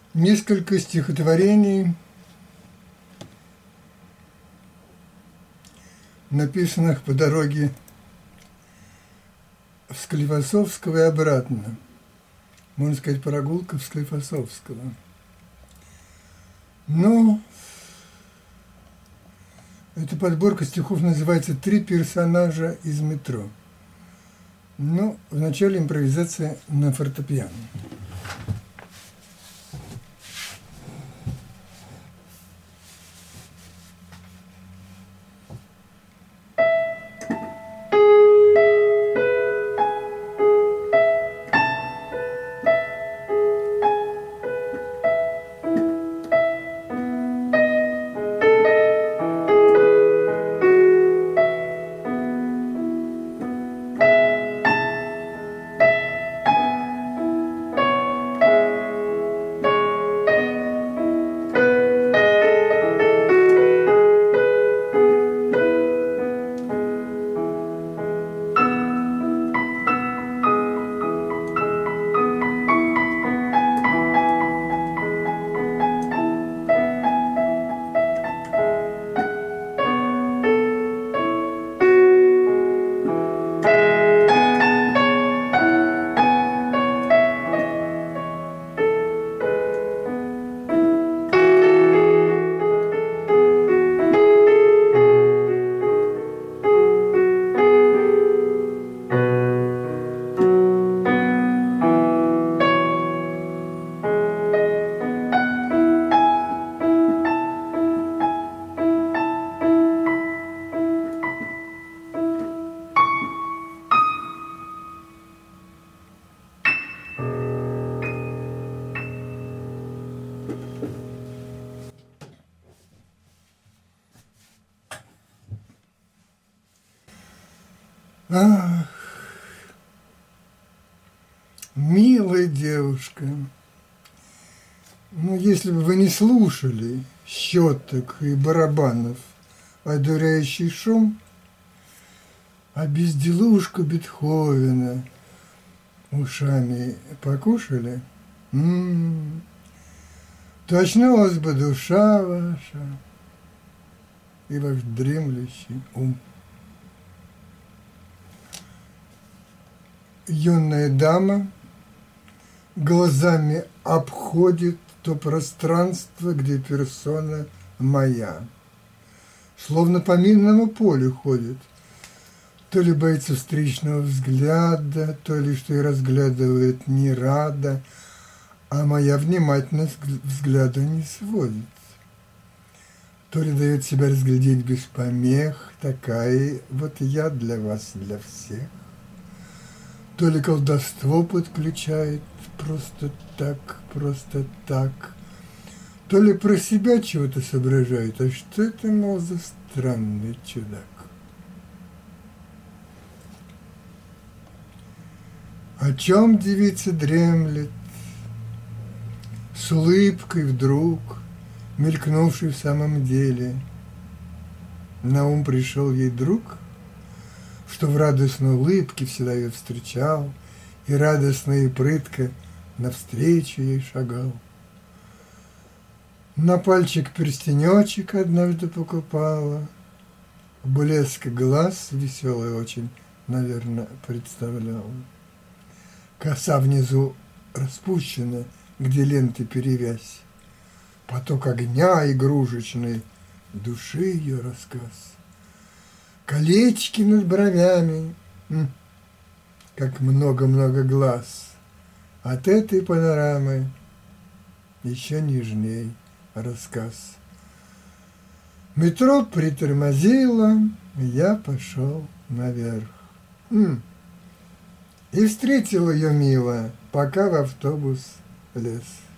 Несколько стихотворений, написанных по дороге в Склифосовского и обратно. Можно сказать, прогулка в Склифосовского. Но эта подборка стихов называется «Три персонажа из метро». Но вначале импровизация на фортепиано. Ах, милая девушка, ну, если бы вы не слушали щеток и барабанов, одуряющий шум, а безделушку Бетховена ушами покушали, то очнулась бы душа ваша и ваш дремлющий ум. Юная дама глазами обходит то пространство, где персона моя, словно по минному полю ходит, то ли боится встречного взгляда, то ли что и разглядывает не рада, а моя внимательность к взгляду не сводит, то ли дает себя разглядеть без помех, такая вот я для вас, для всех. То ли колдовство подключает просто так, то ли про себя чего-то соображает, а что это, мол, за странный чудак? О чем девица дремлет, с улыбкой вдруг, мелькнувшей в самом деле, на ум пришел ей друг, что в радостной улыбке всегда ее встречал, и радостно и прытко навстречу ей шагал. На пальчик перстенечек однажды покупала, блеск глаз веселый очень, наверное, представляла. Коса внизу распущена, где ленты перевязь, поток огня игрушечный, души ее рассказ. Колечки над бровями, как много-много глаз. От этой панорамы еще нежней рассказ. Метро притормозило, я пошел наверх. И встретил ее мило, пока в автобус лез.